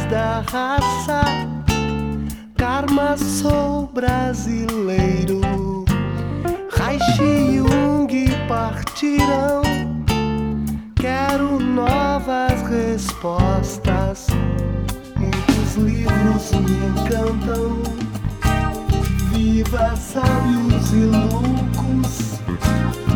da raça. Karma, sou brasileiro. Reich e Jung partirão. Quero novas respostas. Muitos livros me encantam. Viva sábios e loucos.